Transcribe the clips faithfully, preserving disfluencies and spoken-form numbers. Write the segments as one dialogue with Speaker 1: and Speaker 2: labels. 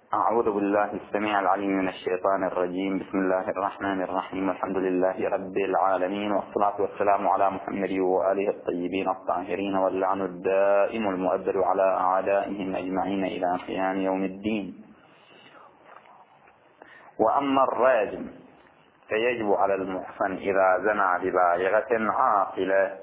Speaker 1: أعوذ بالله السميع العليم من الشيطان الرجيم. بسم الله الرحمن الرحيم. الحمد لله رب العالمين، والصلاة والسلام على محمد وآله الطيبين الطاهرين، واللعن الدائم المؤبد على أعدائهم أجمعين إلى قيام يوم الدين. وأما الراجم فيجب على المحصن إذا زنى ببالغة عاقلة.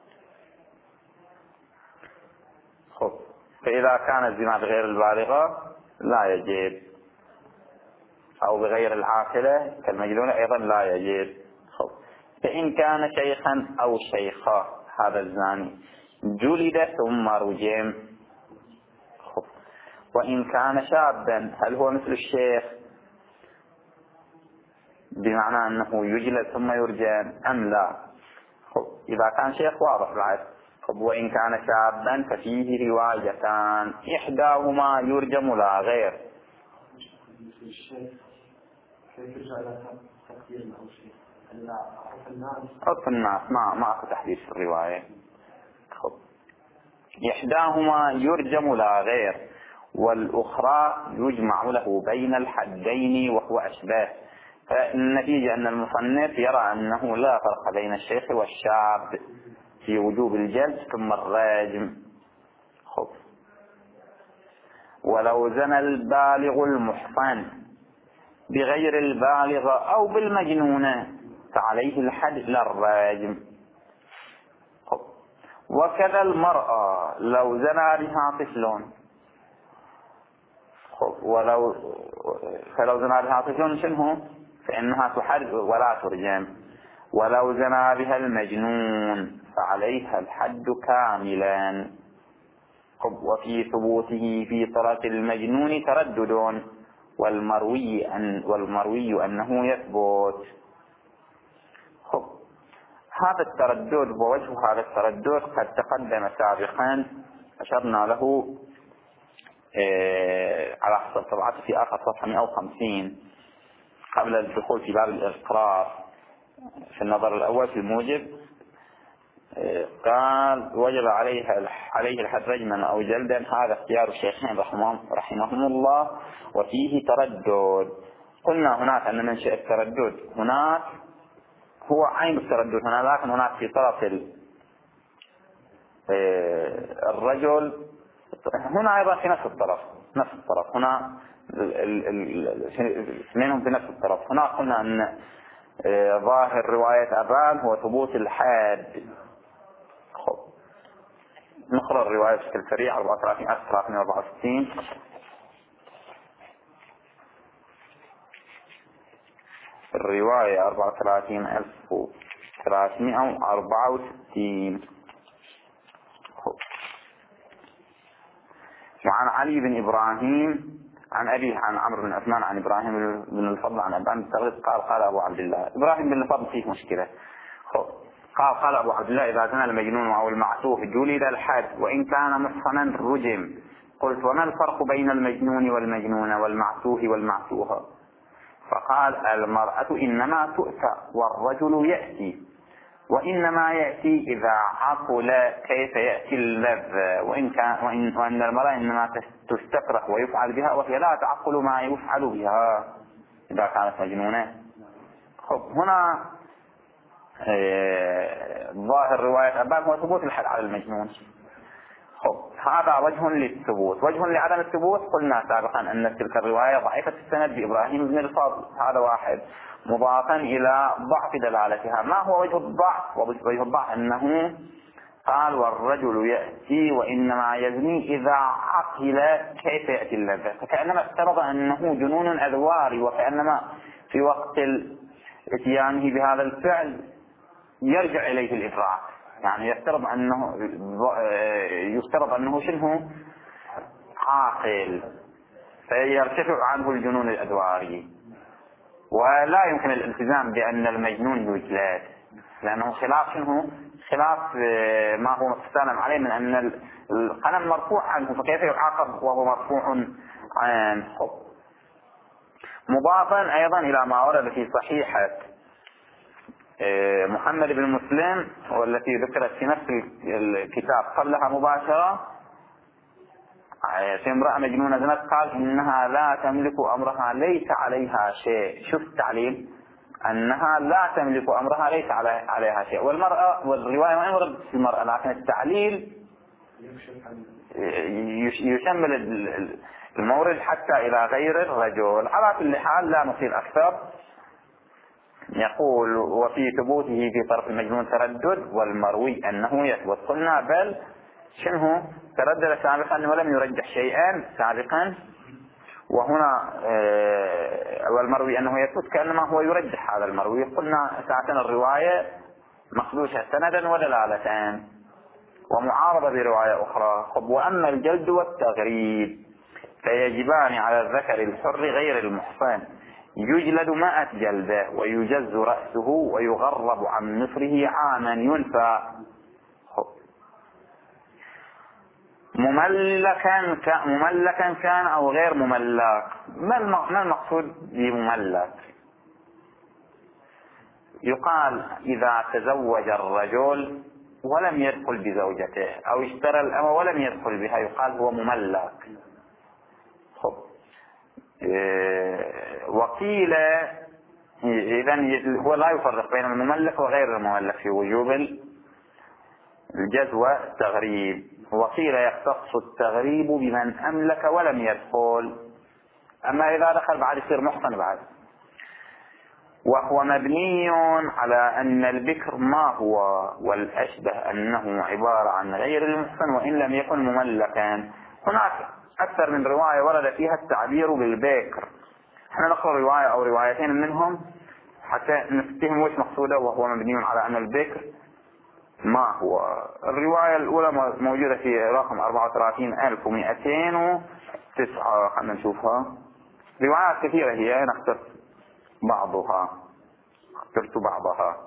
Speaker 1: خب، فإذا كان الزنا بغير البالغة لا يجب، أو بغير العاقلة كالمجنون أيضا لا يجب. خب، فإن كان شيخا أو شيخا هذا الزاني جلد ثم رجم. خب، وإن كان شابا هل هو مثل الشيخ بمعنى أنه يجلد ثم يرجم أم لا؟ خب، إذا كان شيخ واضح بعد. خب، وإن كان شابا ففيه روايتان، إحداهما يرجم لا غير. عرف الناس ما ما أكو تحديث في الرواية. خب، إحداهما يرجم لا غير، والأخرى يجمع له بين الحدين وهو أشباه. فالنتيجة أن المصنف يرى أنه لا فرق بين الشيخ والشاب في وجوب الجلد ثم الراجم. خب، ولو زنى البالغ المحصن بغير البالغة أو بالمجنونة فعليه الحد لا الراجم. خب، وكذا المرأة لو زنى بها طفل. خب، ولو فلو زنى بها طفل شنو؟ فإنها تحد ولا ترجم. ولو زنى بها المجنون فعليها الحد كاملا. خب، وفي ثبوته في طرف المجنون تردد، والمروي أن والمروي أنه يثبت. خب، هذا التردد ووجه هذا التردد قد تقدم سابقا، أشرنا له إيه على حسب طبعته في آخر صفحة مئة وخمسين قبل الدخول في باب الإقرار. في النظر الأول في الموجب إيه قال وجب عليها عليه الحد رجما أو جلدا. هذا اختيار الشيخين رحمهم, رحمهم الله، وفيه تردد. قلنا هناك أن منشأ التردد هناك هو عين التردد هنا، لكن هناك في طرف الرجل هنا أيضا في نفس الطرف نفس الطرف هنا الاثنين في نفس الطرف. هنا قلنا أن ظاهر رواية أبان هو ثبوت الحد. خب، نقرأ الرواية بشكل سريع. أربعة وثلاثين ألف وثلاثمائة وأربعة وستين الرواية أربعة وثلاثين ألف وثلاثمائة وأربعة وستين. وعن علي بن إبراهيم عن أبيه عن عمرو بن عثمان عن إبراهيم بن الفضل عن أبان التغليب قال قال أبو عبد الله. إبراهيم بن الفضل فيه مشكلة. قال قال أبو عبد الله إذا زنى المجنون أو المعتوه جلد الحد وإن كان محصنا رجم. قلت وما الفرق بين المجنون والمجنون والمعتوه والمعتوه؟ فقال المرأة إنما تؤتى والرجل يأتي، وإنما يأتي إذا عقل كيف يأتي اللذ، وإن كان وإن, وإن المرأة إنما تستكره ويفعل بها وهي لا تعقل ما يفعل بها إذا كانت مجنونة. خب، هنا اه ظاهر رواية أبان هو ثبوت الحد على المجنون. خب، هذا وجه للثبوت. وجه لعدم الثبوت قلنا سابقا أن تلك الرواية ضعيفة السند بإبراهيم بن الفضل، هذا واحد، مضافا إلى ضعف دلالتها. ما هو وجه الضعف؟ وجه الضعف أنه قال والرجل يأتي وإنما يزني إذا عقل كيف يأتي اللذة، فكأنما افترض أنه جنون أذواري، وكأنما في وقت اتيانه بهذا الفعل يرجع إليه الإدراك، يعني يفترض أنه يفترض أنه شنه عاقل فيرتفع عنه الجنون الأدواري. ولا يمكن الالتزام بأن المجنون يجلد، لأنه خلاف شنه خلاف ما هو مستلم عليه من أن القلم مرفوع عنه، فكيف يعاقب وهو مرفوع عنه؟ مضافا أيضا إلى ما ورد في صحيحة محمد بن مسلم والتي ذكرت في نفس الكتاب قبلها مباشرة في امرأة مجنونة زنت قال إنها لا تملك أمرها ليس عليها شيء. شوف التعليل، أنها لا تملك أمرها ليس عليها شيء. والمرأة والرواية ما يورد في المرأة، لكن التعليل يشمل المورد حتى إلى غير الرجل. على كل حال لا نطيل أكثر. يقول وفي ثبوته في طرف المجنون تردد، والمروي أنه يثبت. قلنا بل شنه تردد سابقا ولم يرجح شيئا سابقا، وهنا والمروي أنه يثبت كأنما هو يرجح هذا المروي. قلنا ساعتنا الرواية مخدوشة سندا ودلالتان ومعارضة برواية أخرى. وأما الجلد والتغريب فيجبان على الذكر الحر غير المحصن، يجلد مائة جلدة ويجز رأسه ويغرب عن مصره عاما ينفى. مملكا مملكا كان أو غير مملك. ما المقصود بمملك؟ يقال إذا تزوج الرجل ولم يدخل بزوجته أو اشترى الأمة ولم يدخل بها يقال هو مملك. خب. وقيل إذن هو لا يفرق بين المملك وغير المملك في وجوب الجز والتغريب. وقيل يختص التغريب بمن أملك ولم يدخل، أما إذا دخل بعد يصير محصن بعد. وهو مبني على أن البكر ما هو، والأشبه أنه عبارة عن غير المحصن وإن لم يكن مملكا. هناك أكثر من رواية ورد فيها التعبير بالبكر. احنا نقرأ رواية أو روايتين منهم حتى نفتهم وش مقصوده. وهو مبني على أن البكر ما هو. الرواية الأولى موجودة في رقم أربعة وثلاثين ألف ومئتين وتسعة. خلنا نشوفها. روايات كثيرة هي، نختار بعضها، اخترت بعضها.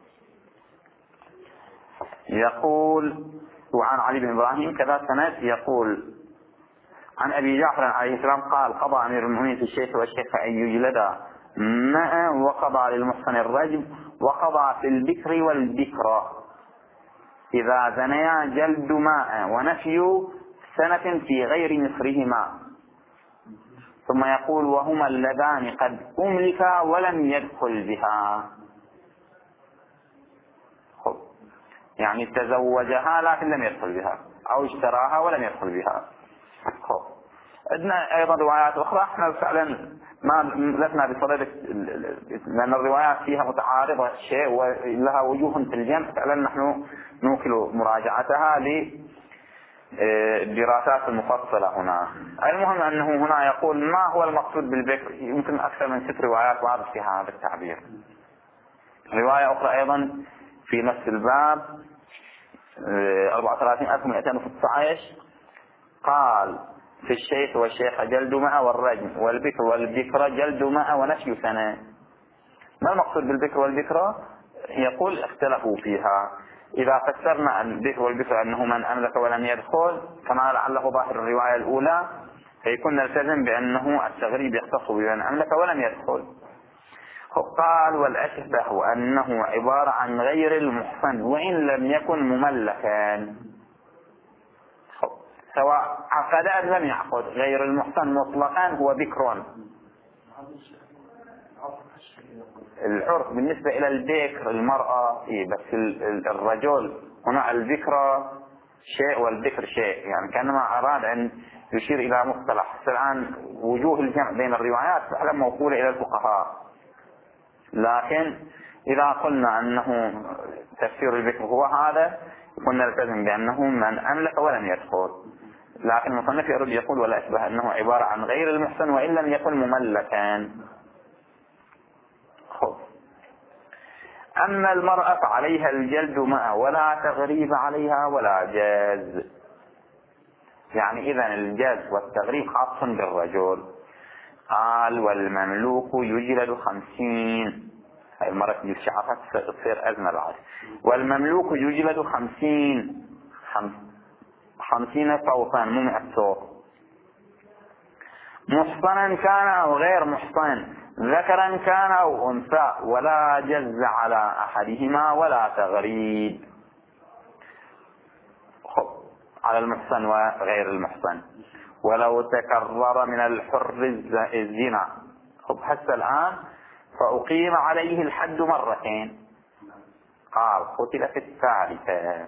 Speaker 1: يقول وعن علي بن إبراهيم كذا سند. يقول عن أبي جعفر عليه السلام قال قضى أمير المؤمنين في الشيخ والشيخ أن يجلد ماء، وقضى للمحصن الرجم، وقضى في البكر والبكرة إذا زنيا جلد ماء ونفي سنة في غير مصرهما. ثم يقول وهما اللذان قد أملكا ولم يدخل بها. خب. يعني تزوجها لكن لم يدخل بها، أو اشتراها ولم يدخل بها. خب. عندنا أيضا روايات أخرى احنا فعلا ما لسنا بصدد، لأن الروايات فيها متعارضة شيء ولها وجوه في الجمع، فعلا نحن نوكل مراجعتها للدراسات المفصلة هنا. المهم أنه هنا يقول ما هو المقصود بالبكر. يمكن أكثر من ست روايات وارد فيها هذا التعبير. رواية أخرى أيضا في نفس الباب أربعة وثلاثين ألف ومئتين وستة عشر قال في الشيخ والشيخ جلد ماء والرجم، والبكر والبكرة جلد ماء ونفي سنة. ما المقصود بالبكر والبكرة؟ يقول اختلفوا فيها. إذا فسرنا البكر والبكرة أنه من أملك ولم يدخل كما لعله ظاهر الرواية الأولى، فيكون نلتزم بأنه التغريب يختص بمن أملك ولم يدخل. قال والأشبه أنه عبارة عن غير المحصن وإن لم يكن مملكا. سواء عقد أم لم يعقد، غير المحصن مطلقا هو بكر. العرف بالنسبة إلى البكر المرأة إيه، بس الرجل هنا البكرة شيء والبكر شيء، يعني كأنما أراد أن يشير إلى مصطلح. الآن وجوه الجمع بين الروايات فعلا موصولة إلى الفقهاء، لكن إذا قلنا أنه تفسير البكر هو هذا كنا نلتزم بأنه من أملك ولم يدخل. لكن المصنف يرد يقول ولا أشبه أنه عبارة عن غير المحصن وإن لم يكن مملكا. خب. أما المرأة فعليها الجلد ماء ولا تغريب عليها ولا جاز. يعني إذن الجاز والتغريب خاص بالرجل. قال والمملوك يجلد خمسين. هاي المرة تجيب شعرها تصير أزمة بعد. والمملوك يجلد خمسين خمس خمسين صوتا مو مئة صوت، محصنا كان أو غير محصن، ذكرا كان أو أنثى، ولا جز على أحدهما ولا تغريب. خب. على المحصن وغير المحصن. ولو تكرر من الحر الزنا. خب هسه الآن فأقيم عليه الحد مرتين. قال قتل في الثالثة،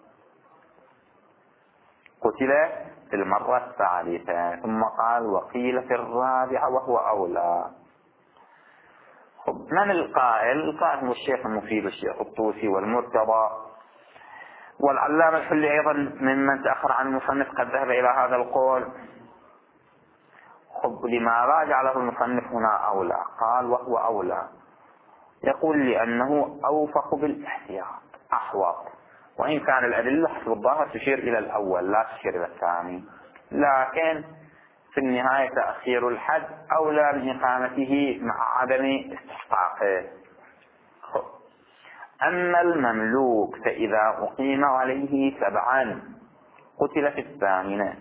Speaker 1: قتل في المرة الثالثة، ثم قال وقيل في الرابعة وهو أولى. خب من القائل؟ القائل هو الشيخ المفيد والشيخ الطوسي والمرتضى والعلامة الحلي أيضا ممن تأخر عن المصنف قد ذهب إلى هذا القول. خب لماذا جعله المصنف هنا أولى؟ قال وهو أولى، يقول لأنه أوفق بالاحتياط أحوط، وإن كان الأدلة حسب الظاهر تشير إلى الأول لا تشير إلى الثاني، لكن في النهاية تأخير الحد أولى من إقامته مع عدم استحقاقه. أما المملوك فإذا أقيم عليه سبعا قتل في الثامنة.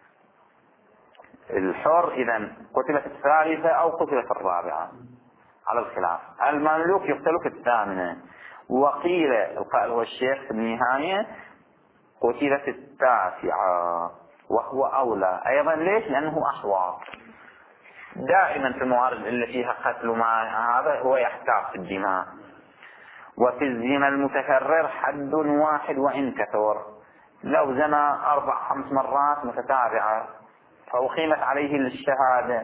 Speaker 1: الحر إذا قتل في الثالثة أو قتل في الرابعة على الخلاف. المملوك يقتل في الثامنة، وقيل القائل هو الشيخ في النهاية قتل في التاسعة وهو أولى أيضا. ليش؟ لأنه أحوط. دائما في الموارد اللي فيها قتل مع هذا هو يحتاط في الدماء. وفي الزنا المتكرر حد واحد وإن كثر، لو زنى أربع خمس مرات متتابعة فأقيمت عليه الشهادة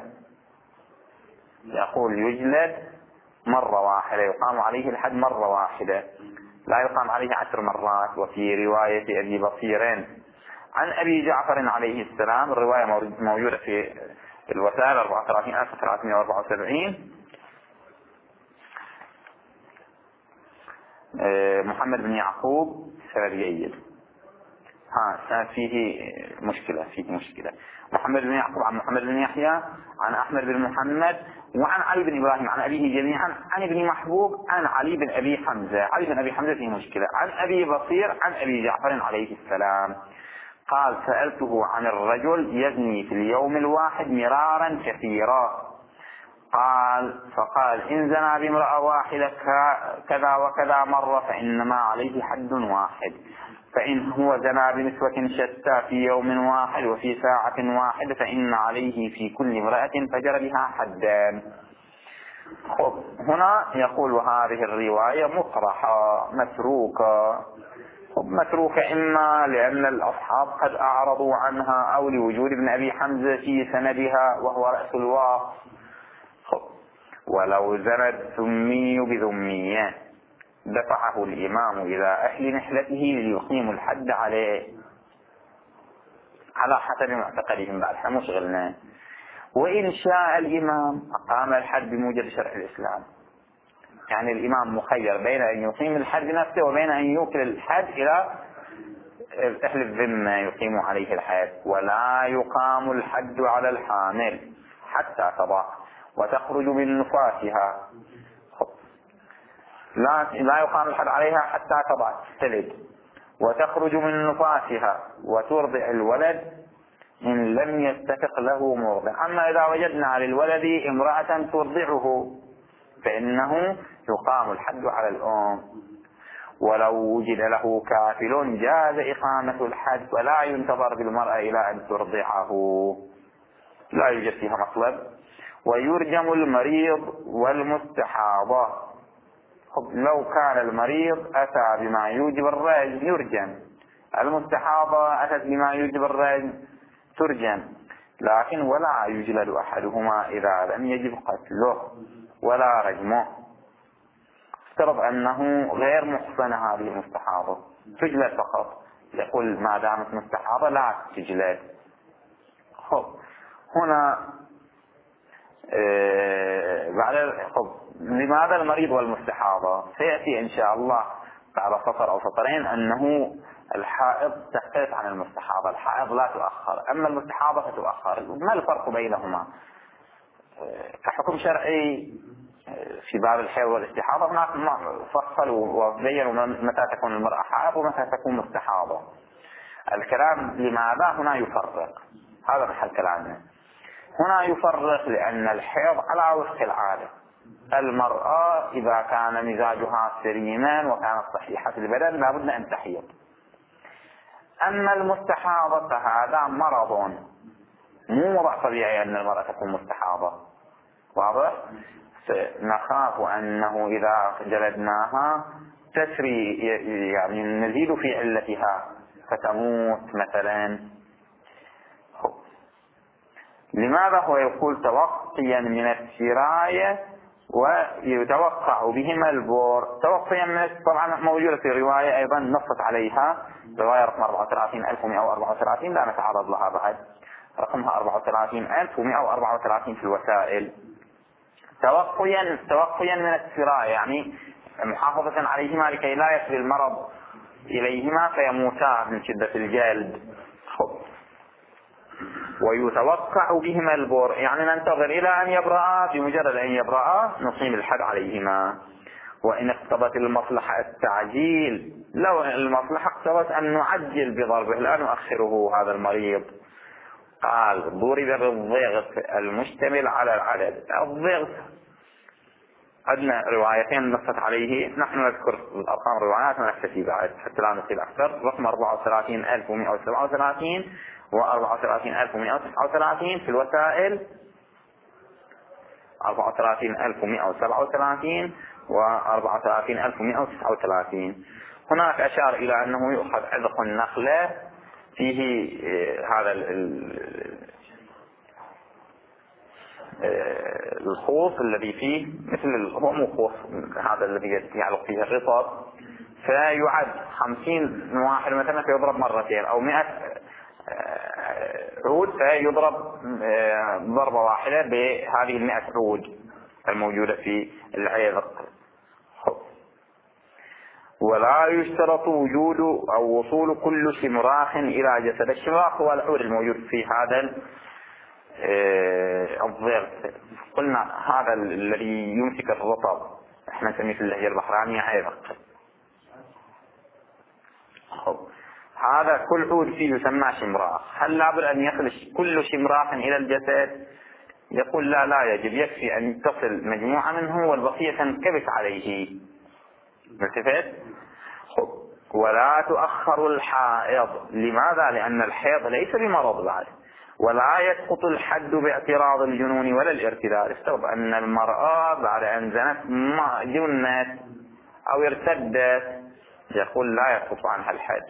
Speaker 1: يقول يجلد مرة واحدة، يقام عليه الحد مرة واحدة، لا يقام عليه عشر مرات. وفي رواية أبي بصير عن أبي جعفر عليه السلام، الرواية موجودة في الوسائل أربعة وثلاثين ألف وثلاثمائة وأربعة وسبعين، محمد بن يعقوب سند جيد. ها فيه مشكلة فيه مشكلة محمد بن يعقوب عن محمد بن يحيى عن أحمد بن محمد وعن علي بن إبراهيم عن أبيه جميعا عن ابن محبوب عن علي بن أبي حمزة. علي بن أبي حمزة فيه مشكلة. عن أبي بصير عن أبي جعفر عليه السلام قال سألته عن الرجل يزني في اليوم الواحد مرارا كثيرا، قال فقال إن زنى بامرأة واحدة كذا وكذا مرة فإنما عليه حد واحد، فإن هو زنى بنسوة شتى في يوم واحد وفي ساعة واحدة فإن عليه في كل امرأة فجر بها حدان. خب هنا يقول وهذه الرواية مطرحة متروكة. خب متروكة إما لأن الأصحاب قد أعرضوا عنها أو لوجود ابن أبي حمزة في سندها وهو رأس الواقع. ولو زنت ثمي بذمية دفعه الإمام إلى أهل نحلته ليقيم الحد عليه على حسب معتقدهم، بعد احنا مشغلنا. وإن شاء الإمام أقام الحد بموجب شرع الإسلام، يعني الإمام مخير بين أن يقيم الحد نفسه وبين أن يوكل الحد إلى أهل الذمة يقيم عليه الحد. ولا يقام الحد على الحامل حتى تضع وتخرج من نفاسها. لا لا يقام الحد عليها حتى تضع تلد وتخرج من نفاسها وترضع الولد إن لم يتفق له مرضع. أما إذا وجدنا للولد امرأة ترضعه فإنه يقام الحد على الأم. ولو وجد له كافل جاز إقامة الحد ولا ينتظر بالمرأة إلى أن ترضعه، لا يوجد فيها مطلب. ويرجم المريض والمستحاضة. لو كان المريض أتى بما يوجب الرجم يرجم، المستحاضة أتت بما يوجب الرجم ترجم، لكن ولا يجلد أحدهما إذا لم يجب قتله ولا رجمه. افترض أنه غير محصنة هذه المستحاضة تجلد فقط، يقول ما دامت مستحاضة لا تجلد. خب هنا إيه بعد خب لماذا المريض والمستحاضة؟ سيأتي إن شاء الله بعد سطر أو سطرين أنه الحائض تختلف عن المستحاضة، الحائض لا تؤخر أما المستحاضة فتؤخر. ما الفرق بينهما؟ كحكم شرعي في باب الحيض والاستحاضة هناك فصلوا وبينوا متى تكون المرأة حائض ومتى تكون مستحاضة. الكلام لماذا هنا يفرق، هذا محل كلامنا. هنا يفرق لأن الحيض على وفق العادة، المرأة إذا كان مزاجها سليما وكانت صحيحة البدن لابد أن تحيض. أما المستحاضة فهذا مرض مو وضع طبيعي أن المرأة تكون مستحاضة. واضح؟ نخاف أنه إذا جلدناها تسري، يعني نزيد في علتها فتموت مثلا. لماذا هو يقول توقيا من السراية ويتوقع بهما البور؟ توقيا من طبعا موجودة في رواية أيضا نصت عليها، رواية رقم أربعة وثلاثين ألف ومئة وأربعة وثلاثين، لا نتعرض لها بعد، رقمها أربعة وثلاثين ألف ومئة وأربعة وثلاثين في الوسائل. توقيا توقيا من السراية يعني محافظة عليهما لكي لا يصل المرض إليهما فيموتا من شدة الجلد. ويتوقع بهما البور يعني ننتظر إلى أن يبرأ، بمجرد أن يبرأ نقيم الحد عليهما. وإن اقتضت المصلحة التعجيل، لو المصلحة اقتضت أن نعجل بضربه لا نؤخره هذا المريض، قال ضرب بالضغط المشتمل على العدد. الضغط عندنا روايتين نصت عليه، نحن نذكر الأرقام الروايات ونكتفي بعد حتى لا نطيل أكثر. رقم أربعة وثلاثين ألف ومئة وسبعة وثلاثين وأربعة وثلاثين ألف ومئة وتسعة وثلاثين في الوسائل، أربعة وثلاثين ألف ومئة وسبعة وثلاثين وأربعة وثلاثين ألف ومئة وتسعة وثلاثين. هناك أشار إلى أنه يؤخذ عذق النخلة فيه هذا الخوص الذي فيه مثل، هو مو خوص، هذا الذي يعلق فيه الرطب، فيعد خمسين واحد مثلا فيضرب مرتين، أو مئة عود فيضرب ضربة واحدة بهذه المئة عود الموجودة في العذق. ولا يشترط وجود أو وصول كل شمراخ إلى جسد. الشمراخ هو العود الموجود في هذا الضغط. قلنا هذا الذي يمسك الرطب احنا نسميه في اللهجة البحرانية عذق. هذا كل عود فيه يسمى شمراخ. هل لابد أن يصل كل شمراخ إلى الجسد؟ يقول لا لا يجب، يكفي أن تصل مجموعة منه والبقية تنكبت عليه. ملتفت؟ ولا تؤخر الحائض. لماذا؟ لأن الحيض ليس بمرض بعد، ولا يسقط الحد باعتراض الجنون ولا الارتداد. استوعب أن المرأة بعد أن زنت ما جنت أو ارتدت يقول لا يسقط عنها الحد.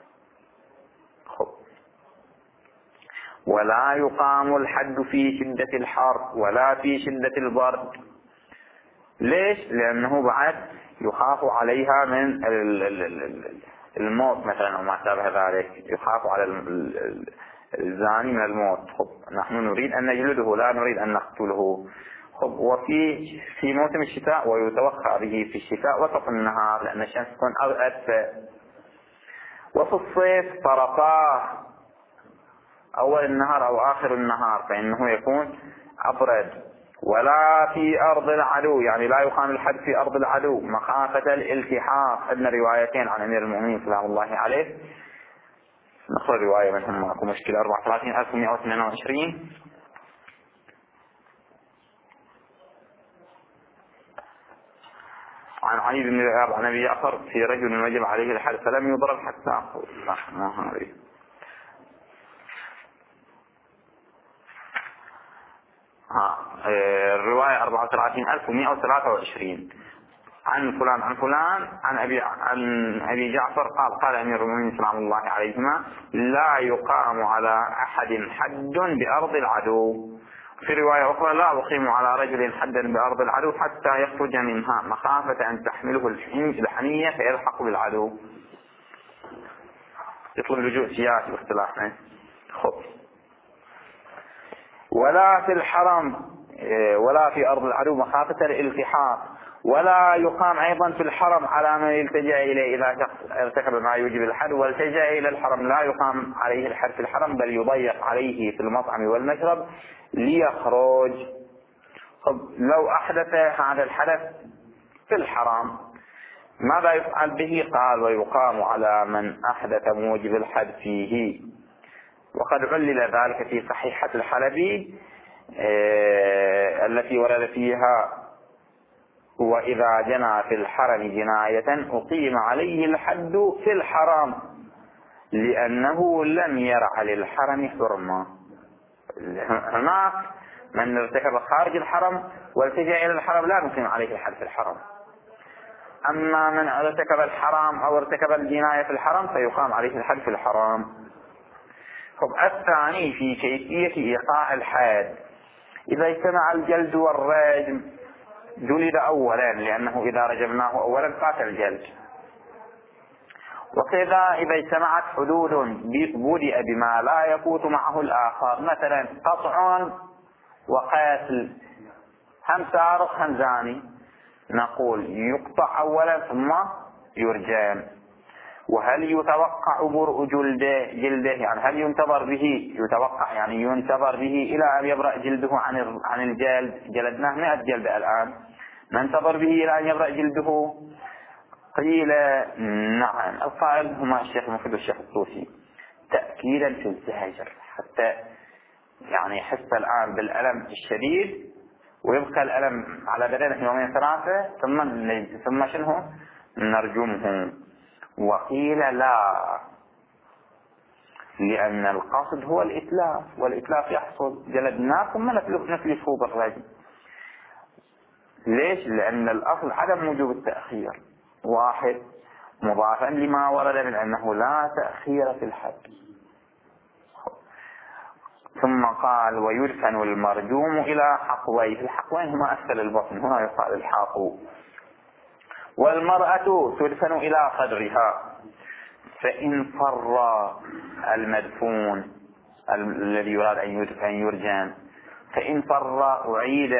Speaker 1: ولا يقام الحد في شدة الحر ولا في شدة البرد. ليش؟ لأنه بعد يخاف عليها من الموت مثلا أو ما شابه ذلك، يخاف على الزاني من الموت. خب نحن نريد أن نجلده لا نريد أن نقتله. خب وفي في موسم الشتاء ويتوقع به في الشتاء وسط النهار لأن الشمس تكون أدفأ. وفي الصيف طرفاه أول النهار أو آخر النهار فإنه يكون أبرد. ولا في أرض العدو، يعني لا يقام الحد في أرض العدو مخافة الالتحاق. عندنا روايتين عن أمير المؤمنين سلام الله عليه، نقرأ رواية منهم ماكو مشكلة. أربعة وثلاثين ألف ومئة واثنين وعشرين عن علي بن ذئاب عن أبي جعفر في رجل وجب عليه الحد فلم يضرب حتى أقول ما هذه. ها الرواية أربعة وثلاثين ألف ومئة وثلاثة وعشرين عن فلان عن فلان عن أبي عن أبي جعفر قال قال أمير المؤمنين سلام الله عليهما لا يقام على أحد حد بأرض العدو. في رواية أخرى لا أقيم على رجل حدا بأرض العدو حتى يخرج منها مخافة أن تحمله الحمية فيلحق بالعدو. يطلب لجوء سياسي باختلافنا. خب ولا في الحرم ولا في أرض العدو مخافة الالتحاق. ولا يقام أيضا في الحرم على من يلتجأ إليه إذا شخص ارتكب ما يوجب الحد والتجأ إلى الحرم لا يقام عليه الحد في الحرم بل يضيق عليه في المطعم والمشرب ليخرج. طب لو أحدث هذا الحدث في الحرام ماذا يفعل به؟ قال ويقام على من أحدث موجب الحد فيه. وقد علل ذلك في صحيحة الحلبي آه التي ورد فيها وإذا جنى في الحرم جناية أقيم عليه الحد في الحرام لأنه لم يرع للحرم حرمة. هناك من ارتكب خارج الحرم والتجأ إلى الحرم لا يمكن عليه الحد في الحرم، أما من ارتكب الحرام أو ارتكب الجناية في الحرم فيقام عليه الحد في الحرام. الثاني في كيفية إيقاع الحد، إذا اجتمع الجلد والرجم جلد أولا لأنه إذا رجمناه أولا فات الجلد، وكذا إذا اجتمعت حدود بدأ بما لا يفوت معه الآخر، مثلا قطع وقتل، هم سارق هم زاني، نقول يقطع أولا ثم يرجم. وهل يتوقع برء جلده جلده يعني هل ينتظر به، يتوقع يعني ينتظر به إلى أن يبرأ جلده عن عن الجلد، جلدناه مئة جلد الآن، ننتظر به إلى أن يبرأ جلده؟ قيل نعم. القائل هما الشيخ المفيد والشيخ الطوسي تأكيدا في الزهجر، حتى يعني يحس الآن بالألم الشديد ويبقى الألم على بدنه يومين ثلاثة ثم ثم شنو نرجمه. وقيل لا، لأن القصد هو الإتلاف، والإتلاف يحصل جلدناه ثم نتلفه بالرجم. ليش؟ لأن الأصل عدم وجوب التأخير، واحد مضافا لما ورد من أنه لا تأخير في الحد. ثم قال ويدفن المرجوم إلى حقويه، الحقوين هما أسفل البطن، هنا يقال الحاقو. والمرأة تدفن إلى صدرها، فإن فر المدفون الذي يراد أن يرجم فإن فر أعيد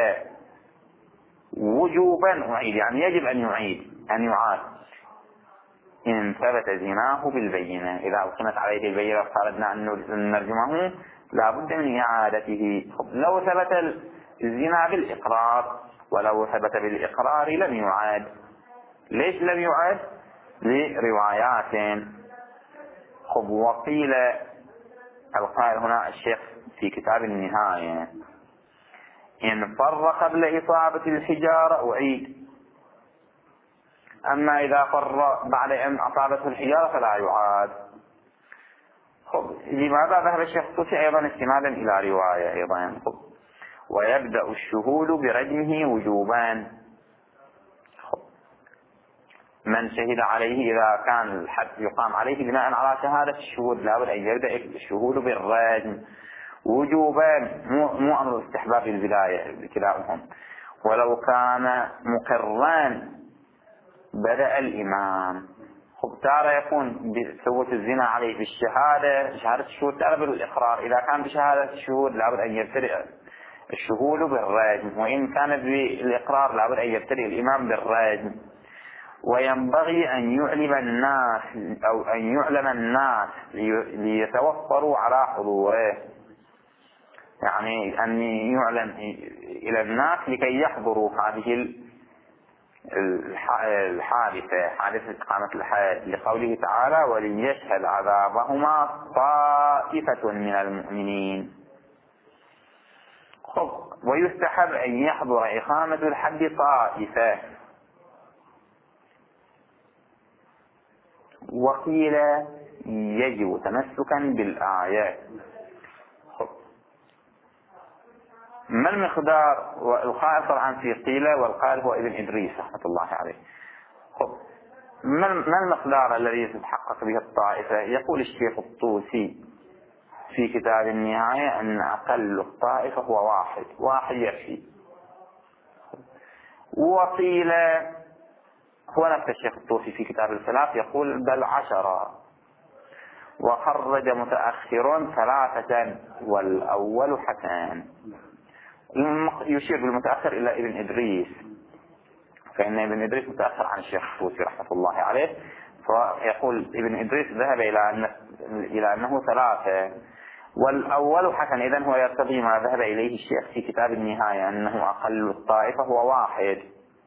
Speaker 1: وجوبا، أعيد يعني يجب أن يعيد أن يعاد إن ثبت زناه بالبينة، إذا أقيمت عليه البينة فأردنا أن نرجمه لا بد من إعادته. لو ثبت الزنا بالإقرار، ولو ثبت بالإقرار لم يعاد. ليش لم يعاد؟ لروايات. خب وقيل القائل هنا الشيخ في كتاب النهاية إن فر قبل إصابة الحجارة أعيد، أما إذا فر بعد أن أصابته الحجارة فلا يعاد. خب لماذا ذهب الشيخ الطوسي أيضا استنادا إلى رواية أيضا؟ خب ويبدأ الشهود برجمه وجوبان. من شهد عليه إذا كان الحد يقام عليه بناء على شهادة الشهود لابد أن يبدأ الشهود بالرجم وجوبان، مو مو أمر استحباب البداية بكلاهما. ولو كان مقران بدأ الإمام. خب تارة يكون بثبوت الزنا عليه بالشهادة، شهادة الشهود، تارة بالإقرار. إذا كان بشهادة الشهود لابد أن يبتدئ الشهود بالرجم، وإن كانت بالإقرار لابد أن يبتدئ الإمام بالرجم. وينبغي أن يعلم الناس أو أن يعلم الناس ليتوفروا على حضوره، يعني أن يعلم إلى الناس لكي يحضروا هذه الحادثة، حادثة إقامة الحد، لقوله تعالى وليشهد عذابهما طائفة من المؤمنين. خب ويستحب أن يحضر إقامة الحد طائفة. وقيل يجب تمسكا بالآيات. ما المقدار؟ والقائل طبعا في قيل، والقائل هو ابن إدريس رحمة الله عليه. ما المقدار الذي يتحقق به الطائفة؟ يقول الشيخ الطوسي في كتاب النهاية أن أقل الطائفة هو واحد، واحد يكفي. وقيل هو نفس الشيخ الطوسي في كتاب الخلاف يقول بل عشرة، وخرج متأخر ثلاثة والأول حسن. يشير بالمتأخر إلى ابن إدريس، فإن ابن إدريس متأخر عن الشيخ الطوسي رحمة الله عليه، فيقول ابن إدريس ذهب إلى أن إلى أنه ثلاثة والأول حسن. إذن هو يرتضي ما ذهب إليه الشيخ في كتاب النهاية أنه أقل الطائفة هو واحد.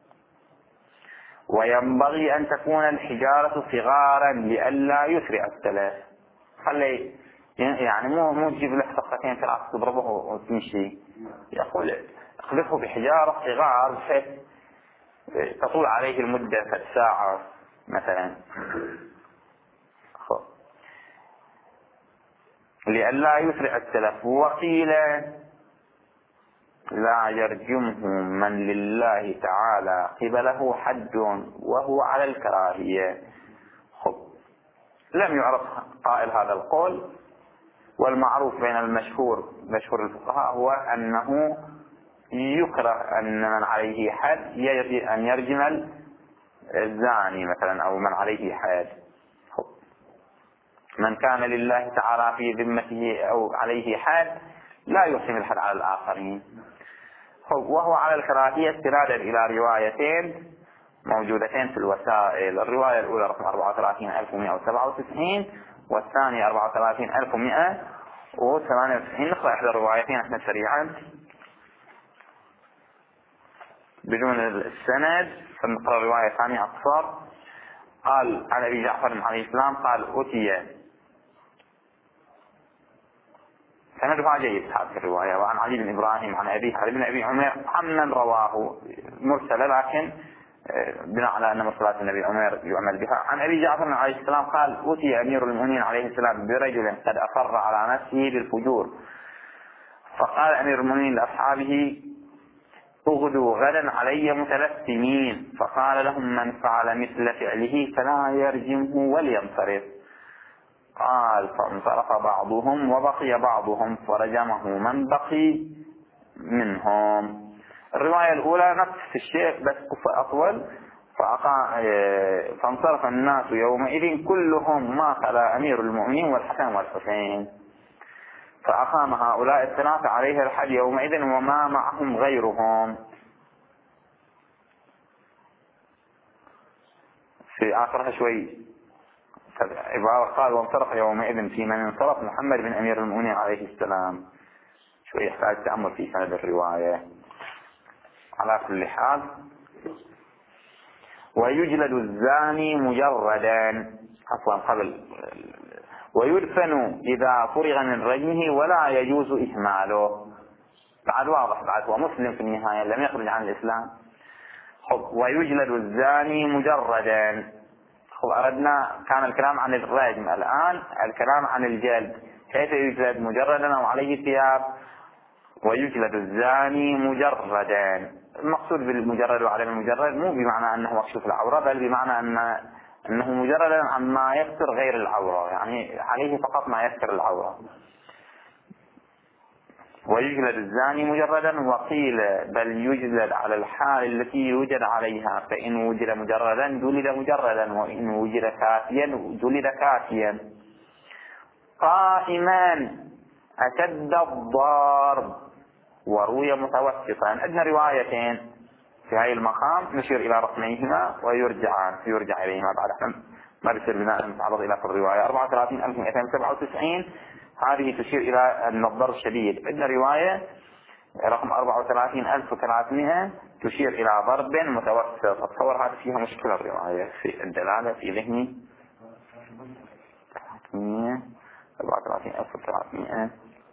Speaker 1: وينبغي أن تكون الحجارة صغارا لئلا يسرع التلف. خلي يعني مو مو تجيب له فقطين ثلاث تضربه وتمشي، يقول اخلفه بحجارة صغار بحيث تطول عليه المدة ساعة مثلا. لئلا يسرع التلف. وقيل لا يرجمه من لله تعالى قبله حد وهو على الكراهية. خب، لم يعرف قائل هذا القول، والمعروف بين المشهور مشهور الفقهاء هو أنه يكره أن من عليه حد أن يرجم الزاني مثلا، أو من عليه حد. من كان لله تعالى في ذمته أو عليه حد لا يحسن الحد على الآخرين. وهو على الكراهية استنادا إلى روايتين موجودتين في الوسائل. الرواية الأولى رقم أربعة وثلاثين ألف ومئة وسبعة وتسعين، والثانية أربعة وثلاثين ألف ومئة وثمانية وتسعين. نقرأ إحدى الروايتين احنا سريعا بدون السند، فنقرأ الرواية الثانية أقصر. قال عن أبي جعفر عليه السلام قال أتي، سندها جيد هذه الرواية، وعن علي بن إبراهيم عن أبيه علي بن أبي عمر عمن رواه مرسل، لكن بناء على أن مرسلات النبي عمر يعمل بها. عن أبي جعفر عليه السلام قال أتي أمير المؤمنين عليه السلام برجل قد أصر على نفسه بالفجور، فقال أمير المؤمنين لأصحابه اغدوا غدا علي متلثمين، فقال لهم من فعل مثل فعله فلا يرجمه ولينصرف. قال فانصرف بعضهم وبقي بعضهم فرجمه من بقي منهم. الرواية الأولى نفس الشيء بس أطول. فانصرف الناس يومئذ كلهم ما خلا أمير المؤمنين والحسن والحسين، فأقام هؤلاء الثلاثة عليه الحد يومئذ وما معهم غيرهم. في آخرها شوي عبارة قال وانصرف يومئذ في من انصرف محمد بن أمير المؤمنين عليه السلام. شوي يحتاج تأمل في سند الرواية. على كل حال، ويجلد الزاني مجردا عفوا قبل ويدفن إذا فرغ من رجمه ولا يجوز إهماله. بعد واضح، بعد هو مسلم في النهاية لم يخرج عن الإسلام. ويجلد الزاني مجردا. أردنا كان الكلام عن الرجم، الآن الكلام عن الجلد. كيف يجلد مجردا أو عليه ثياب؟ ويجلد الزاني مجردا. المقصود بالمجرد وعدم المجرد مو بمعنى أنه مكشوف العورة، بل بمعنى أن أنه مجردا عما يستر غير العورة، يعني عليه فقط ما يستر العورة. ويجلد الزاني مجردا. وقيل بل يجلد على الحال التي يوجد عليها، فإن وجد مجردا جلد مجردا، وإن وجد كافيا جلد كافيا. قائما أشد الضرب، وروي متوسطا. عندنا روايتين في هذه المقام نشير إلى رقميهما ويرجعان يرجع إليهما بعد احنا ما بيصير بناء نتعرض إلى في الرواية. أربعة وثلاثين ألف ومئتين وسبعة وتسعين هذه تشير إلى أن الضرب الشديد. عندنا رواية رقم أربعة وثلاثين ألف وثلاثمئة تشير إلى ضرب متوسط. أتصور هذا فيها مشكلة الرواية في الدلالة في ذهني. أربعة وثلاثين ألف وثلاثمئة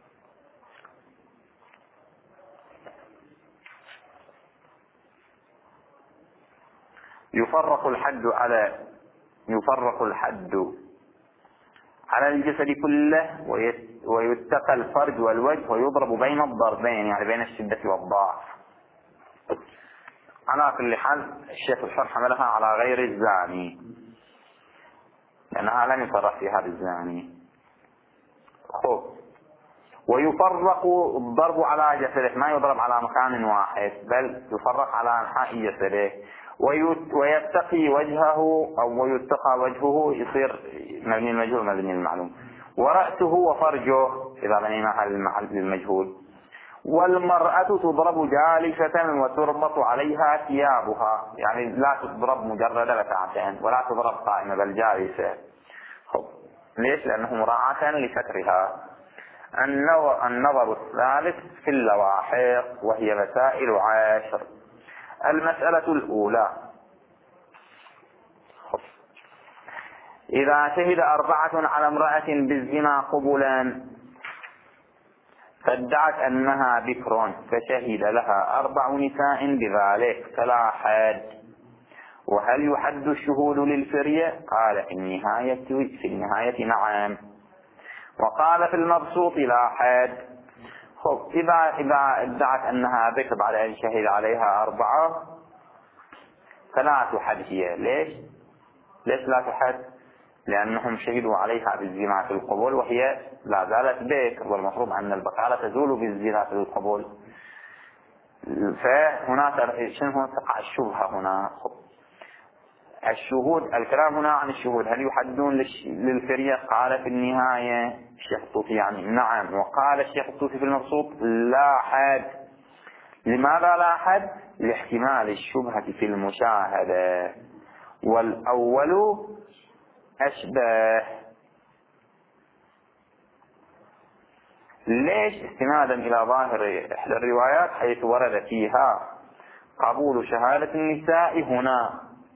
Speaker 1: يفرق الحد على يفرق الحد على الجسد كله، ويتقى الفرج والوجه، ويضرب بين الضربين يعني بين الشدة والضعف. على كل حال الشيخ الحر حملها على غير الزاني لأنها لم يصرح في هذا الزاني. خب، ويفرق الضرب على جسده، ما يضرب على مكان واحد بل يفرق على أنحاء جسده. ويتقي وجهه أو ويتقى وجهه يصير مبني المجهول مبني المعلوم. ورأسه وفرجه إذا بنيناها للمجهول. والمرأة تضرب جالسة وتربط عليها ثيابها، يعني لا تضرب مجرد ركعتين ولا تضرب قائمة بل جالسة. خب، ليش؟ لأنه مراعاة لسترها. النظر الثالث في اللواحق وهي مسائل عشر. المسألة الأولى: إذا شهد أربعة على امرأة بالزنا قبلا فادعت أنها بكر فشهد لها أربع نساء بذلك فلا حد. وهل يحد الشهود للفرية؟ قال في النهاية في النهاية نعم. وقال في المبسوط لا حد. خب إذا إذا ادعت أنها بكر بعد أن شهد عليها أربعة فلا تحد هي. ليش؟ ليش لا تحد؟ لأنهم شهدوا عليها بالزنا في القبول وهي لا زالت بكر، والمفروض أن البكارة تزول بالزنا في القبول. فهنا شنو تقع الشبهة هنا؟ الشهود، الكلام هنا عن الشهود، هل يحدون للفريق؟ قال في النهاية الشيخ الطوفي يعني نعم، وقال الشيخ الطوفي في المبسوط لا حد. لماذا لا حد؟ لاحتمال الشبهة في المشاهدة، والأول أشبه. ليش؟ استنادا إلى ظاهر إحدى الروايات حيث ورد فيها قبول شهادة النساء هنا،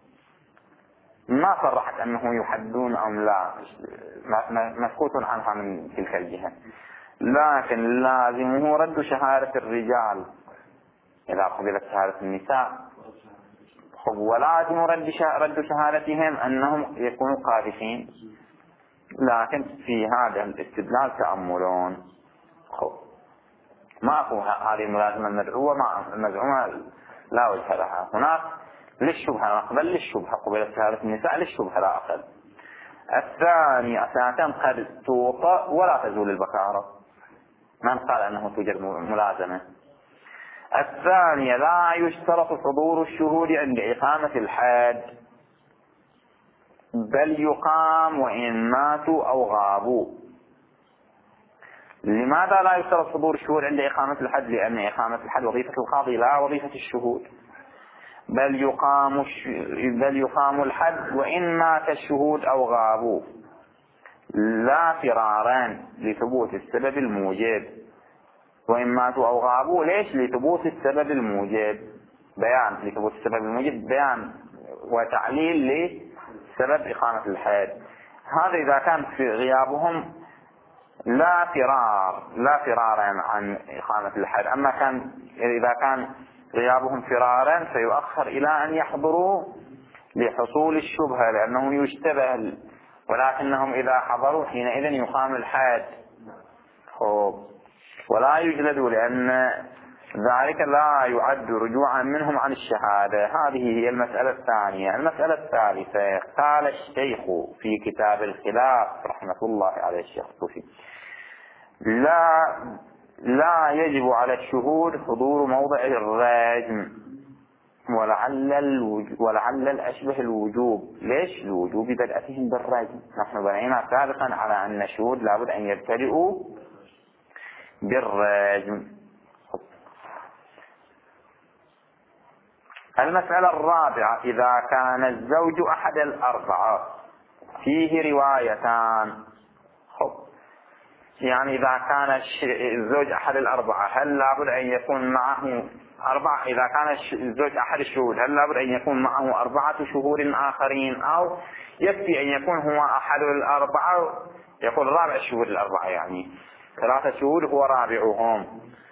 Speaker 1: ما صرحت أنه يحدون أم لا، مسكوت عنها من تلك الجهة، لكن لازمه رد شهادة الرجال إذا قبلت شهادة النساء. ولازم رد رد شهادتهم أنهم يكونوا قاذفين، لكن في هذا الاستدلال تأملون. خب ما أقول هذه الملازمة المدعوة مع المزعومة لا وجه لها. هناك للشبهة نقبل، للشبهة قبلت شهادة النساء، للشبهة لا أقل. الثاني أساسا قد توطأ ولا تزول البكارة، من قال أنه توجد ملازمة. الثانية لا يشترط حضور الشهود عند إقامة الحد، بل يقام وإن ماتوا أو غابوا. لماذا لا يشترط حضور الشهود عند إقامة الحد؟ لأن إقامة الحد وظيفة القاضي لا وظيفة الشهود. بل يقام الش... بل يقام الحد وإن مات الشهود أو غابوا، لا فرارا لثبوت السبب الموجب. وإن ماتوا أو غابوا ليش؟ لثبوت السبب الموجب، بيان لثبوت السبب الموجب، بيان وتعليل لسبب إقامة الحد. هذا إذا كان في غيابهم لا فرار لا فرارا عن إقامة الحد. أما كان إذا كان غيابهم فرارا فيؤخر إلى أن يحضروا لحصول الشبهة، لأنه يشتبه، ولكنهم إذا حضروا حينئذ يقام الحد. ولا يجلدوا، لأن ذلك لا يعد رجوعا منهم عن الشهادة. هذه هي المسألة الثانية. المسألة الثالثة، قال الشيخ في كتاب الخلاف رحمة الله عليه الشيخ الطوفي لا لا يجب على الشهود حضور موضع الرجم، ولعل الوجوب ولعل الأشبه الوجوب. ليش؟ الوجوب بدأتهم بالرجم. نحن بنينا سابقا على أن الشهود لابد أن يبتدئوا بالرجم. المسألة الرابعة، إذا كان الزوج أحد الأربعة، فيه روايتان. خب يعني إذا كان الزوج أحد الأربعة هل لابد أن يكون معه أربعة؟ إذا كان الزوج أحد الشهود هل لابد أن يكون معه أربعة شهود آخرين، أو يكفي أن يكون هو أحد الأربعة؟ يقول رابع الشهود الأربعة، يعني ثلاثة شهود هو رابعهم.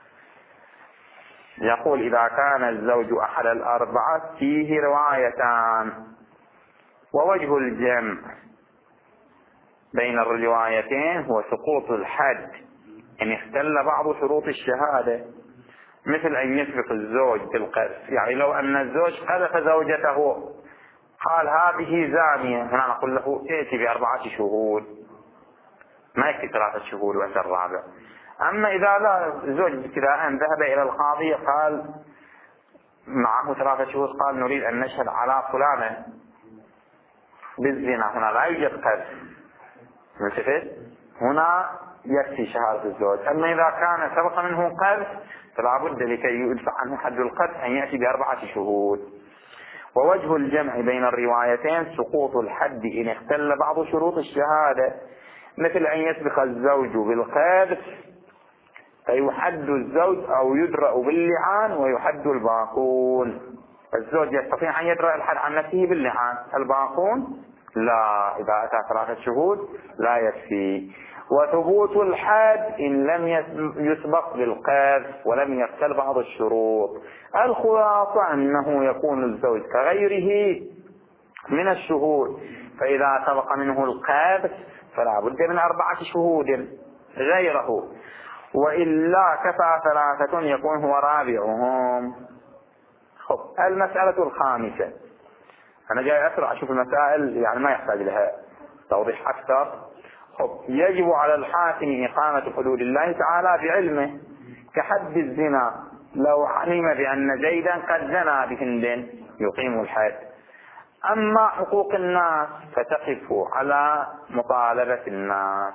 Speaker 1: يقول إذا كان الزوج أحد الأربعة فيه روايتان، ووجه الجمع بين الروايتين هو سقوط الحد إن اختل بعض شروط الشهادة، مثل أن يسبق الزوج بالقذف. يعني لو أن الزوج قذف زوجته قال هذه زانية، هنا نقول له ائتي بأربعة شهود، ما يكفي ثلاثة شهود وأنت الرابع. أما إذا لا، الزوج ابتداء ذهب إلى القاضي قال معه ثلاثة شهود، قال نريد أن نشهد على فلانة بالزنا، هنا لا يوجد قذف، ملتفت، هنا يكفي شهادة الزوج. أما إذا كان سبق منه قذف فلا بد لكي يدفع عنه حد القذف أن يأتي بأربعة شهود. ووجه الجمع بين الروايتين سقوط الحد إن اختل بعض شروط الشهادة، مثل أن يسبق الزوج بالقذف فيحد الزوج أو يدرأ باللعان ويحد الباقون. الزوج يستطيع أن يدرأ الحد عن نفسه باللعان، الباقون لا، إذا أتى ثلاثة شهود لا يكفي. وثبوت الحد إن لم يسبق بالقذف ولم يختل بعض الشروط. الخلاصة أنه يكون الزوج كغيره من الشهود، فإذا سبق منه القذف فلا بد من أربعة شهود غيره، وإلا كفى ثلاثة يكون هو رابعهم. خب المسألة الخامسة، أنا جاي أسرع أشوف المسائل يعني ما يحتاج لها توضيح أكثر. خب يجب على الحاكم إقامة حدود الله تعالى بعلمه، كحد الزنا، لو علم بأن زيدا قد زنى بهند يقيم الحد. أما حقوق الناس فتقف على مطالبة الناس.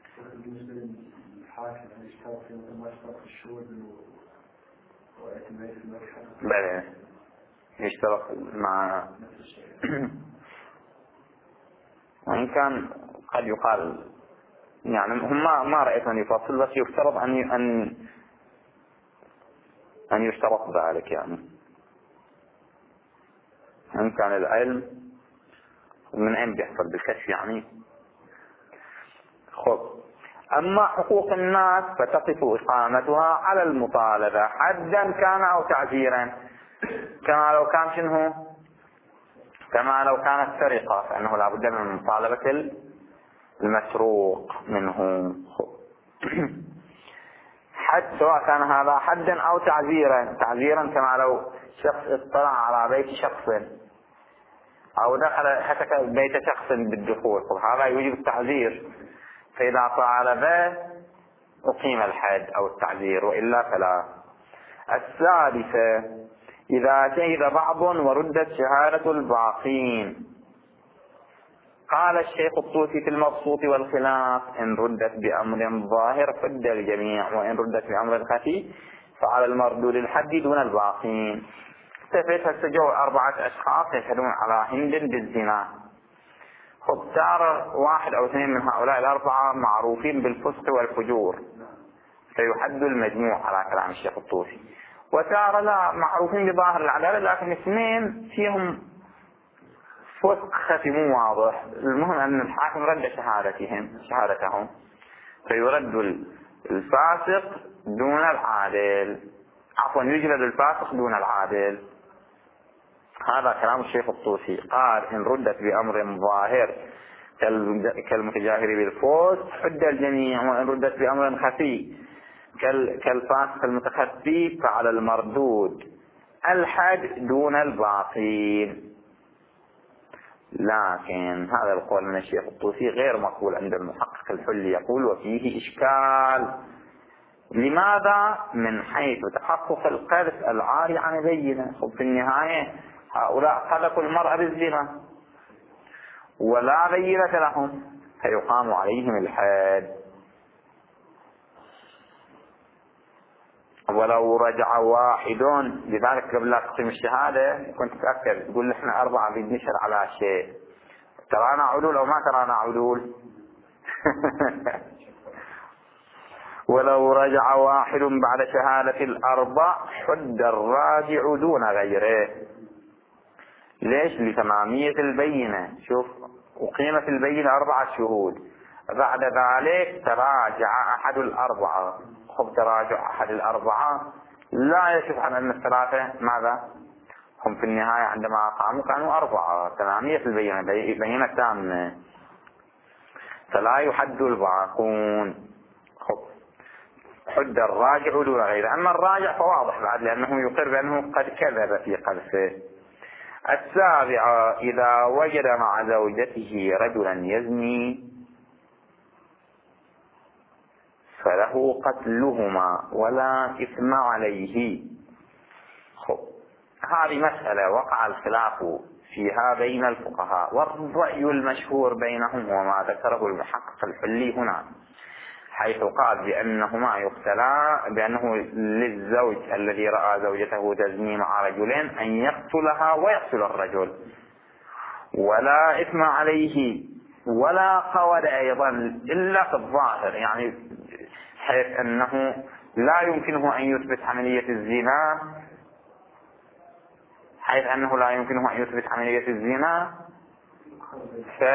Speaker 1: بلى يشترط مع وإن كان قد يقال يعني هم ما ما رأيت أن يفصل، بس يفترض أن أن أن يشترط ذلك، يعني إن كان العلم من أين بيحصل بالكشف يعني. خب أما حقوق الناس فتقف إقامتها على المطالبة حدا كان أو تعزيرا، كما لو كان شنو كما لو كانت سرقة فإنه لا بد من مطالبة المسروق منه. حد سواء كان هذا حدا أو تعزيرا، تعزيرا كما لو شخص اطلع على بيت شخص أو دخل حتى بيت شخص بالدخول، هذا يوجب التعزير، فإذا طالب أقيم الحد أو التعزير وإلا فلا. السادسة إذا شهد بعض وردت شهادة الباقين. قال الشيخ الطوسي في المبسوط والخلاف: إن ردت بأمر ظاهر حد الجميع، وإن ردت بأمر خفي فعلى المردود الحد دون الباقين. تفت السجوع أربعة أشخاص يشهدون على هند بالزنا. خب ترى واحد أو اثنين من هؤلاء الأربعة معروفين بالفسق والفجور فيحد المجموع على كلام الشيخ الطوسي، وترى لا معروفين بظاهر العدالة لكن اثنين فيهم فسق خفي مو واضح. المهم أن الحاكم رد شهادتهم شهادتهم فيرد الفاسق دون العادل، عفوا يجلد الفاسق دون العادل. هذا كلام الشيخ الطوسي. قال: إن ردت بأمر ظاهر كالمتجاهر بالفوز حد الجميع، وإن ردت بأمر خفي كالفاسق المتخفي فعلى المردود الحد دون الباقين. لكن هذا القول من الشيخ الطوسي غير مقبول عند المحقق الحلي، يقول: وفيه إشكال. لماذا؟ من حيث تحقق القذف العاري عن بينة. في النهاية هؤلاء قذفوا المرأة بالزنا ولا بينة لهم فيقام عليهم الحد. ولو رجع واحد، لذلك قبل لا تقيم الشهادة كنت تأكد تقول احنا أربعة بنشر على شيء، ترانا عدول أو ما ترانا عدول. ولو رجع واحد بعد شهادة الأربع حد الراجع دون غيره. ليش؟ لتمامية البينة. شوف، وقيمة البينة أربعة شهود، بعد ذلك تراجع أحد الأربعة. خب تراجع أحد الأربعة لا يشوف عن أن الثلاثة ماذا هم في النهاية عندما قاموا كانوا أربعة، تمامية البينة بينة تامة، فلا يحد الباقون. خب حد الراجع دون غيره. أما الراجع فواضح بعد لأنه يقر بأنه قد كذب في قذفه. السابعة إذا وجد مع زوجته رجلا يزني فله قتلهما ولا إثم عليه. خب هذه مسألة وقع الخلاف فيها بين الفقهاء، والرأي المشهور بينهم وما ذكره المحقق الحلي هنا، حيث قال بأنهما يقتلا، بأنه للزوج الذي رأى زوجته تزني مع رجلين أن يقتلها ويقتل الرجل ولا إثم عليه ولا قود أيضا إلا في الظاهر، يعني حيث أنه لا يمكنه أن يثبت عملية الزنا حيث أنه لا يمكنه أن يثبت عملية الزنا ف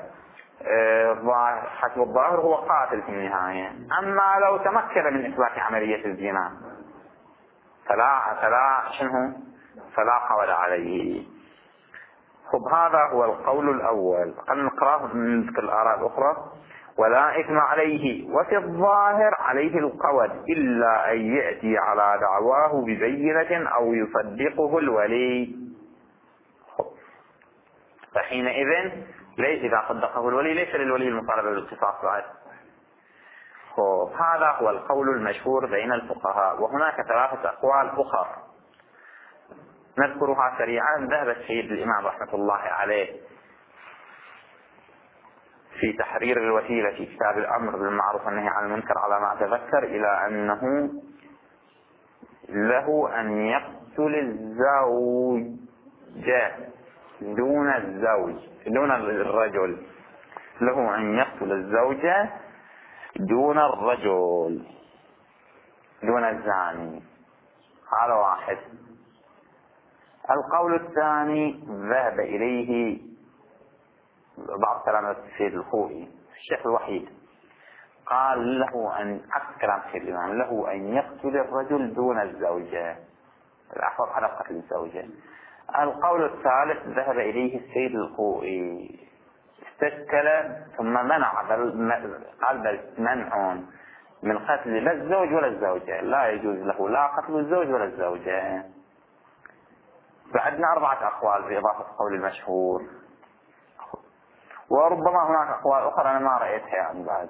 Speaker 1: حسب الظاهر هو قاتل في النهاية. أما لو تمكن من إثبات عملية الزنا فلا فلا شنو فلا قول عليه. خب هذا هو القول الأول. قد نقرأه من الآراء الأخرى. ولا إثم عليه. وفي الظاهر عليه القود إلا أن يأتي على دعواه ببينة أو يصدقه الولي. فحينئذ ليس إذا صدقه الولي ليس للولي المطالبة بالقصاص بعد. هذا هو القول المشهور بين الفقهاء. وهناك ثلاثة أقوال أخرى نذكرها سريعا. ذهب السيد الإمام رحمة الله عليه في تحرير الوسيلة في كتاب الأمر بالمعروف والنهي عن المنكر على ما أتذكر إلى أنه له أن يقتل الزوج دون الزوج دون الرجل، له أن يقتل الزوجة دون الرجل دون الزاني. هذا واحد. القول الثاني ذهب إليه بعض كلام السيد الخوئي الشيخ الوحيد، قال له أن عكس كلام السيد الإمام له أن يقتل الرجل دون الزوجة، الأحوط على قتل الزوجة. القول الثالث ذهب إليه السيد الخوئي استشكل ثم منع، قال بل منع من قتل لا الزوج ولا الزوجة، لا يجوز له لا قتل الزوج ولا الزوجة. فعندنا أربعة أقوال بإضافة قول المشهور، وربما هناك أقوال أخرى أنا ما رأيتها يعني بعد.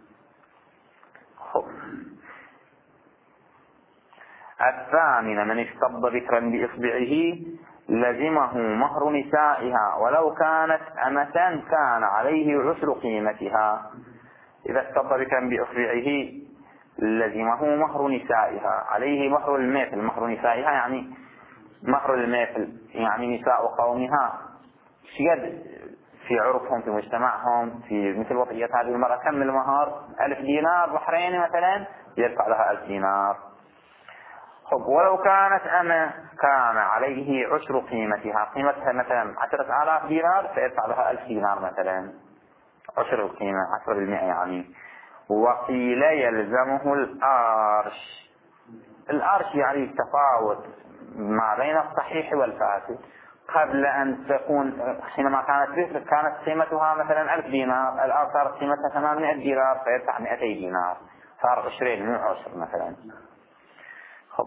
Speaker 1: الثامن من افتض بكرا بإصبعه لزمه مهر نسائها ولو كانت أمة كان عليه عشر قيمتها. إذا افتض بكرا بإصبعه لزمه مهر نسائها، عليه مهر المثل. مهر نسائها يعني مهر المثل، يعني نساء قومها شيد في عرفهم في مجتمعهم في مثل وصية هذه المرأة كم المهر؟ ألف دينار بحريني مثلا، يدفع لها ألف دينار. خب ولو كانت أما كان عليه عشر قيمتها، قيمتها مثلا عشرة آلاف دينار فيدفع لها ألف دينار مثلا، عشر القيمة عشرة بالمئة يعني. وقيل يلزمه الأرش. الأرش يعني التفاوت ما بين الصحيح والفاسد. قبل أن تكون حينما كانت بكر كانت قيمتها مثلا ألف دينار، الآن صارت قيمتها ثمانمائة دينار فيدفع مئتي دينار، صار عشرين مو عشر مثلا. خب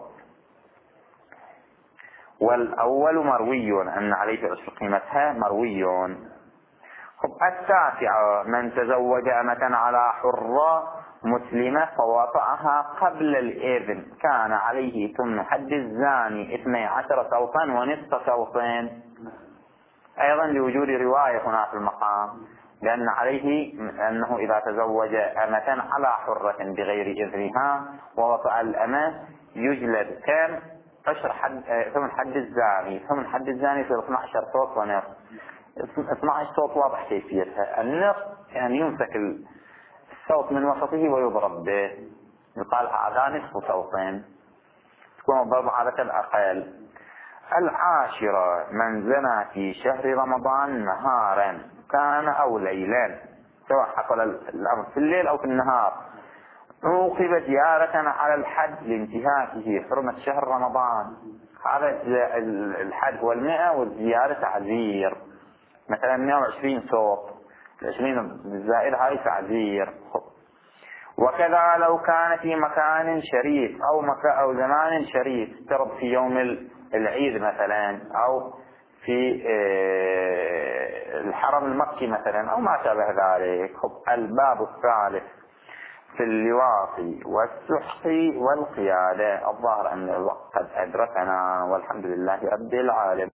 Speaker 1: والأول مروي أن عليه عشر قيمتها مروي. خب التاسع من تزوج أمة على حرة مسلمة فوطأها قبل الإذن كان عليه ثمن حد الزاني اثني عشر سوطا ونصف سوطين. أيضا لوجود رواية هنا في المقام لأن عليه أنه إذا تزوج أمة على حرة بغير إذنها ووطأ الأمة يجلد كم عشر حد ثمن حد الزاني. ثمن حد الزاني في اثني عشر صوت ونصف. اثني عشر صوت واضح كيفيتها. النصف يعني يمسك الصوت من وسطه ويضرب به، يقال هذا نصف صوتين، تكون الضرب عادة الأقل. العاشرة من زنى في شهر رمضان نهارا كان أو ليلا، سواء حصل الأمر في الليل أو في النهار، عوقب زيارة على الحد لانتهاكه حرمة شهر رمضان. هذا الحد هو المئة والزيارة تعزير، مثلا مئة وعشرين صوت، العشرين الزائد هاي تعزير. وكذا لو كان في مكان شريف أو مكان أو زمان شريف، افترض في يوم العيد مثلا أو في الحرم المكي مثلا أو ما شابه ذلك. الباب الثالث في اللواط والسحق والقيادة. الظاهر أن الوقت قد أدركنا والحمد لله رب العالمين.